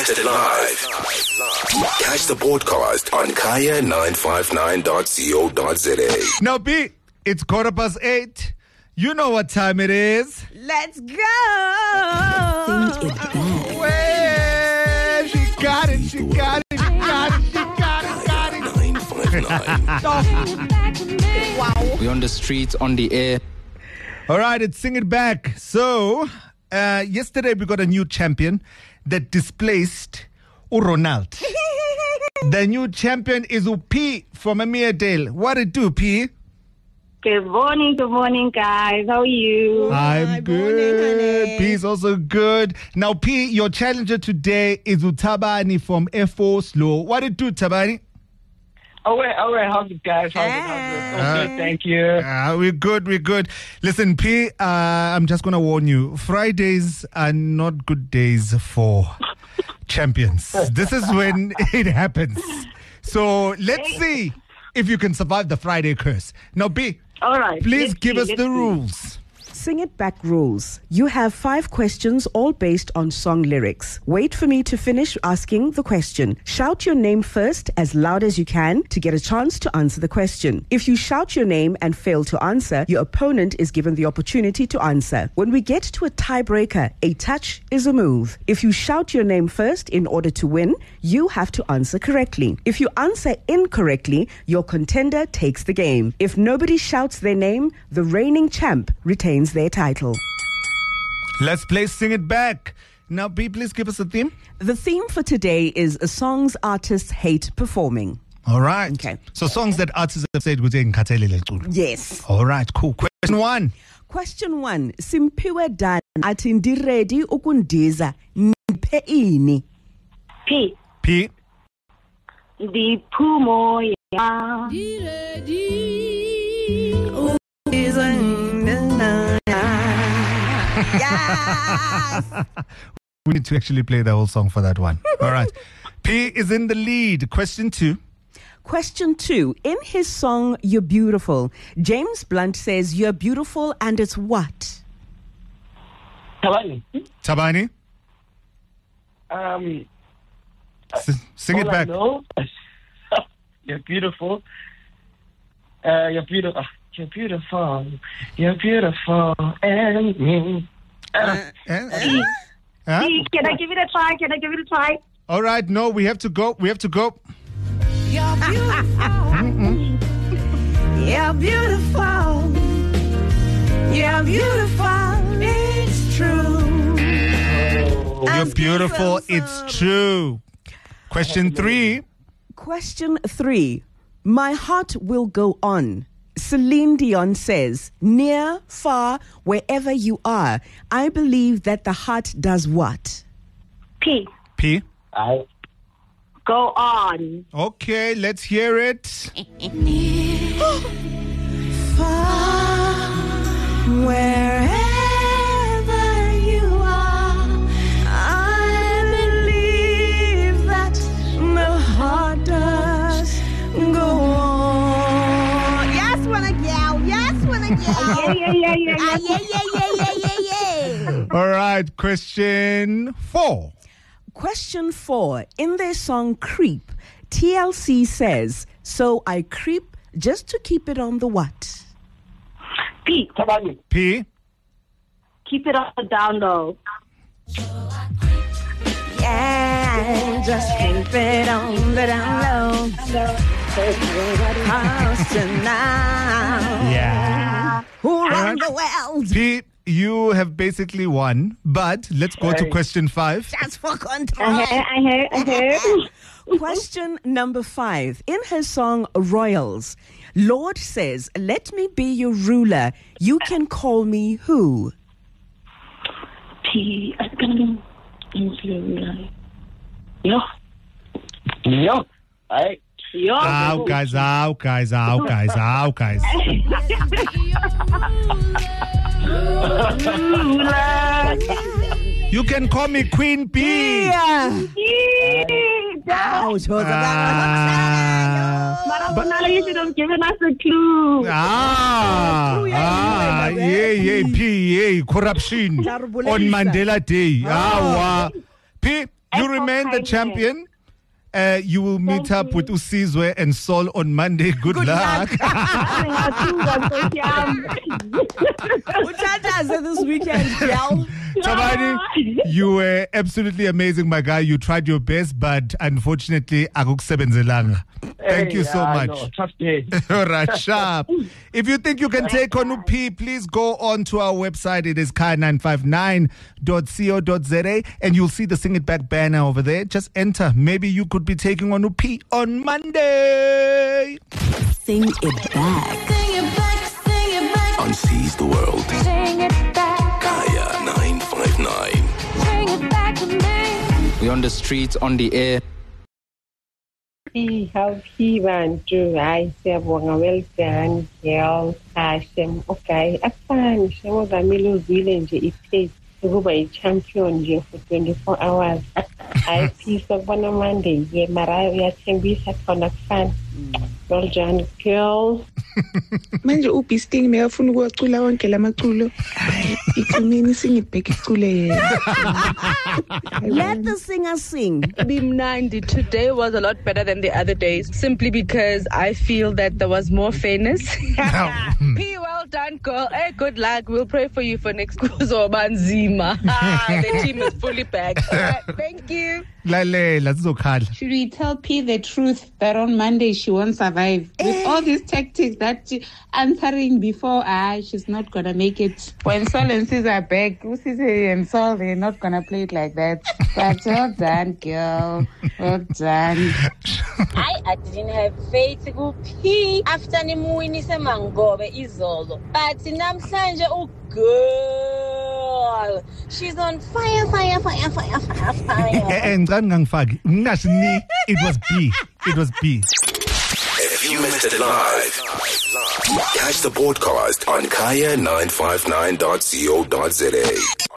Broadcasted live. Catch the broadcast on kaya959.co.za. Now, B, it's 8:15. You know what time it is. Let's go. Well, she got it. 959. Wow. We're on the streets, on the air. All right, it's Sing It Back. So, yesterday we got a new champion that displaced Ronald. The new champion is P from Amiadale. What it do, P? Good morning, guys. How are you? I'm good. honey. P is also good. Now, P, your challenger today is Utabani from Air Force Law. What it do, Tabani? All right. How's it, guys? How's it? Okay, thank you. We're good. Listen, P, I'm just going to warn you. Fridays are not good days for champions. This is when it happens. So let's see if you can survive the Friday curse. Now, P, All right. please let's give see, us let's the see. rules. Sing It Back rules. You have 5 questions, all based on song lyrics. Wait for me to finish asking the question. Shout your name first as loud as you can to get a chance to answer the question. If you shout your name and fail to answer, your opponent is given the opportunity to answer. When we get to a tiebreaker, a touch is a move. If you shout your name first in order to win, you have to answer correctly. If you answer incorrectly, your contender takes the game. If nobody shouts their name, the reigning champ retains their title. Let's play Sing It Back. Now, P, please give us a theme. The theme for today is songs artists hate performing. All right. Okay. So songs that artists have said, Yes. all right, cool. Question 1. Question 1. Simpiwe Dan ati ndiredi ukundiza niphe ini. P. P. The Pumo. Yes. We need to actually play the whole song for that one. All right. P is in the lead. Question 2. Question 2. In his song You're Beautiful, James Blunt says you're beautiful and it's what? Tabani. Tabani, sing it all back. I know, you're beautiful. You're beautiful. You're beautiful. You're beautiful. And me. Huh? P. Can I give it a try? All right. No, we have to go. You're beautiful. You're beautiful. You're beautiful. It's true. You're beautiful. It's true. Question 3. Question 3. My heart will go on. Celine Dion says, near, far, wherever you are, I believe that the heart does what? P. P. Go on. Okay, let's hear it. Far, wherever you are, I believe that the heart does go on. Yes, wanna yell. Yeah. All right. Question 4. Question 4. In their song Creep, TLC says, so I creep just to keep it on the what? P. Tabani. P. Keep it on the down low. Yeah, just keep it on the down low. Close to now. Yeah. Who right. run the world? P, you have basically won, but let's go to question 5. Just for control. I heard. Question number 5. In her song Royals, Lord says, let me be your ruler. You can call me who? P. I'm gonna Yo. Alright. Yo. Ow, guys. You can call me Queen P. Yeah. Ouch. Ouch. Marabonala, you should have given us a clue. P, corruption on Mandela Day. P, you remember. remain the champion. You will meet up with Usizwe and Sol on Monday. Good luck. This weekend, girl. Tabani, you were absolutely amazing, my guy. You tried your best, but unfortunately, akukusebenzelanga. Thank you so much. No, tough day. All right, sharp. If you think you can take on Upi, please go on to our website. It is kaya959.co.za and you'll see the Sing It Back banner over there. Just enter. Maybe you could be taking on Upi on Monday. Sing it back. Sing it back, sing it back. On Seize the World. Sing it back. Kaya 959. Bring it back to me. We're on the streets, on the air. Healthy bantu hayi siyabonga well done girl Hashem okay afani njengozamile uzwile nje ipace ukuba i-champion nje for 24 hours hayi peace okubona Monday ye mara uyathembisa khona kufana well done girl. Manje uBeasting mekafuna ukuwacula wonke lamaculo iqinini singibheke icule yena. Let the singer sing. Bimnandi, today was a lot better than the other days, simply because I feel that there was more fairness. P, well done, girl. Hey, good luck. We'll pray for you for next Kuzo Banzima. The team is fully packed. All right, thank you. Should we tell P the truth that on Monday she won't survive? With all these tactics that she answering before, she's not going to make it. When Sol and Sis are back, Usisi and Sol, they're not going to play it like that. But well done, girl. Well done. I didn't have faith to P after nimuini semangobe izolo. But namhlanje girl, she's on fire. And it was B. It was B. If you missed it live, catch the podcast on kaya959.co.za.